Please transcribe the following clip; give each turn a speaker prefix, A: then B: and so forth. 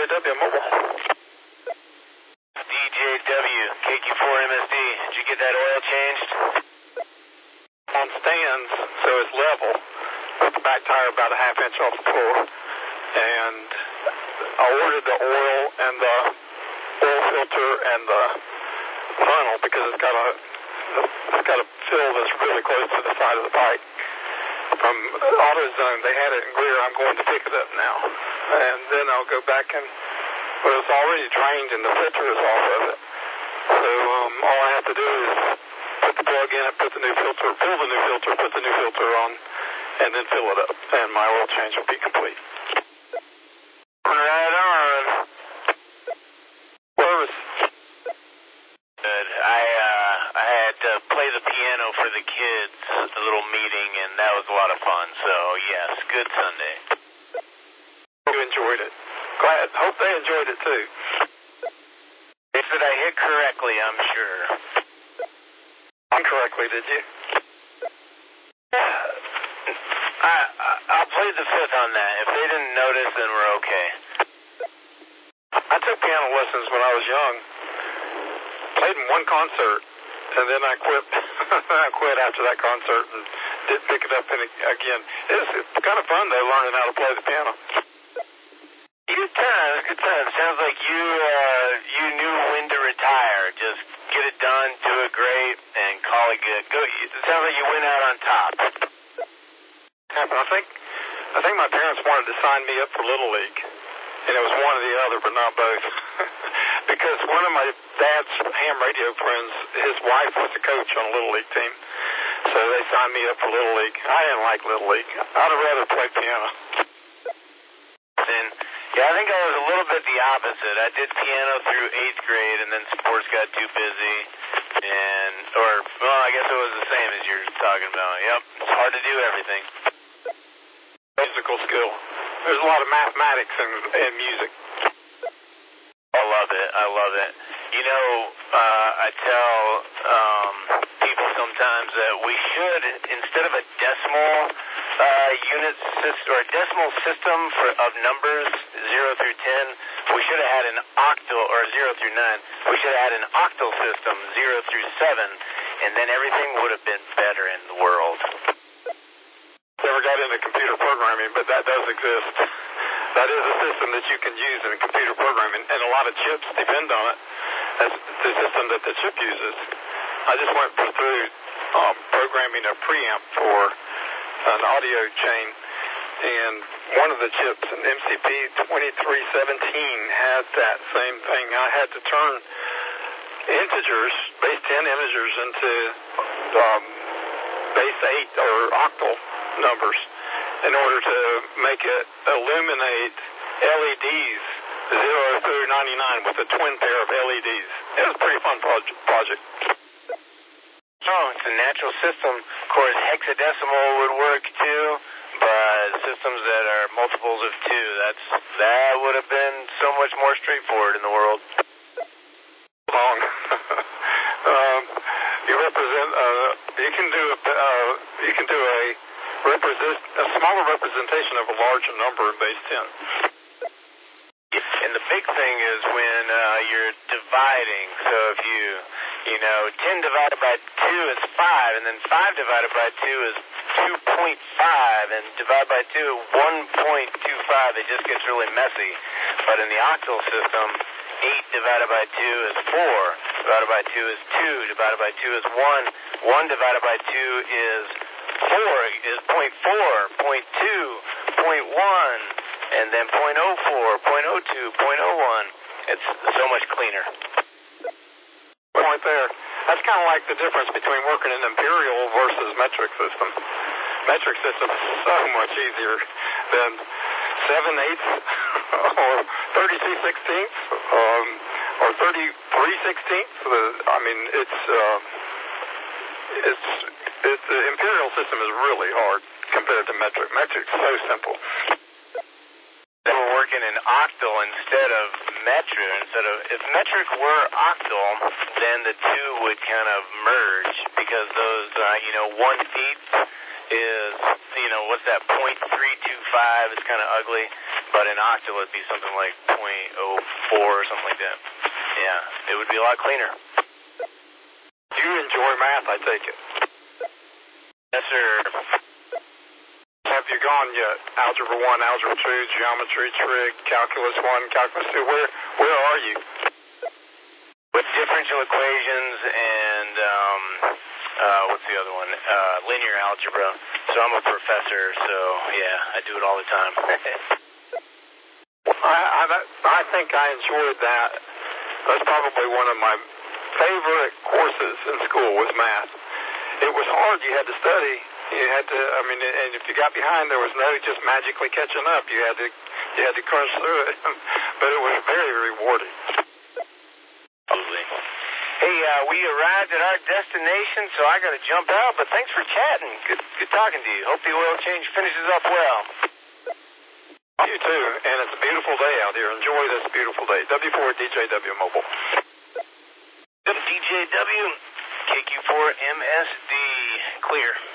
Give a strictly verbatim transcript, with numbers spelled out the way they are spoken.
A: J W Mobile.
B: D J W, K Q four M S D. Did you get that oil changed?
A: On stands, so it's level, with the back tire about a half inch off the floor. And I ordered the oil and the oil filter and the funnel because it's got a it's got a fill that's really close to the side of the pipe. From AutoZone, they had it in Greer. I'm going to pick it up now, and then I'll go back and well, it's already drained and the filter is off of it. So um, all I have to do is put the plug in and put the new filter, fill the new filter, put the new filter on, and then fill it up, and my oil change will be complete.
B: Right on.
A: Where was?
B: Good. I uh, I had to play the piano for the kids, a little meeting, and that was a lot of fun. So yes, good Sunday.
A: You enjoyed it. Glad. Hope they enjoyed it too.
B: They said I hit correctly, I'm sure.
A: Incorrectly, did you?
B: I, I I'll play the fifth on that. If they didn't notice, then we're okay.
A: I took piano lessons when I was young. Played in one concert, and then I quit. I quit after that concert and didn't pick it up in again. It's, it's kind of fun though, learning how to play the piano.
B: Good time, good time. Sounds like you uh, you knew when to retire. Just get it done, do it great, and call it good. Go. It sounds like you went out on top.
A: Happened. I think I think my parents wanted to sign me up for Little League, and it was one or the other, but not both. Because one of my dad's ham radio friends, his wife was a coach on a Little League team, so they signed me up for Little League. I didn't like Little League. I'd have rather played piano.
B: And yeah, I think I was a little bit the opposite. I did piano through eighth grade, and then sports got too busy, and or well, I guess it was the same as you're talking about. Yep, it's hard to do everything.
A: Musical skill. There's a lot of mathematics in, in music.
B: I love it. I love it. You know, uh, I tell um, people sometimes that we should, instead of a decimal uh, unit system or a decimal system for of numbers zero through ten, we should have had an octal or zero through nine. We should have had an octal system zero through seven, and then everything would have been better in the world.
A: Never got into computer programming, but that does exist. That is a system that you can use in computer programming, and a lot of chips depend on it. That's the system that the chip uses. I just went through um, programming a preamp for an audio chain, and one of the chips, an M C P twenty-three seventeen, had that same thing. I had to turn integers, base ten integers, into um, base eight or octal numbers in order to make it illuminate L E Ds zero through ninety-nine with a twin pair of L E Ds. It was a pretty fun proje- project.
B: Oh, it's a natural system. Of course, hexadecimal would work too, but systems that are multiples of two, that's that would have been so much more straightforward in the world.
A: Long. um, you represent. Uh, you can do a. Uh, you can do a. Represent a smaller representation of a larger number in base ten.
B: And the big thing is when uh, you're dividing. So if you, you know, ten divided by two is five, and then five divided by two is two point five, and divided by two, one point two five. It just gets really messy. But in the octal system, eight divided by two is four, divided by two is two, divided by two is one, one divided by two is four is point four, point two, point one, and then point oh four, point oh two, point oh one. It's so much cleaner.
A: Point there. That's kind of like the difference between working in imperial versus metric system. Metric system is so much easier than seven eighths or thirty-two sixteenths um, or thirty-three sixteenths. I mean, it's uh, it's It, the imperial system is really hard compared to metric. Metric's so simple.
B: They were working in octal instead of metric. Instead of if metric were octal, then the two would kind of merge because those, uh, you know, one eighth is, you know, what's that? Point three two five. It's kind of ugly, but in octal it'd be something like point point oh four or something like that. Yeah, it would be a lot cleaner.
A: Do you enjoy math, I take it?
B: Yes, sir.
A: Have you gone yet? Algebra one, Algebra two, Geometry, Trig, Calculus one, Calculus two. Where, where are you?
B: With differential equations and, um, uh, what's the other one? Uh, linear algebra. So I'm a professor, so yeah, I do it all the time.
A: I, I, I think I enjoyed that. That's probably one of my favorite courses in school was math. It was hard. You had to study. You had to, I mean, and if you got behind, there was no just magically catching up. You had to, you had to crunch through it. But it was very rewarding.
B: Absolutely. Hey, uh, we arrived at our destination, so I got to jump out, but thanks for chatting. Good, good talking to you. Hope the oil change finishes up well.
A: You too, and it's a beautiful day out here. Enjoy this beautiful day. W four D J W Mobile.
B: D J W, K Q four M S D, clear.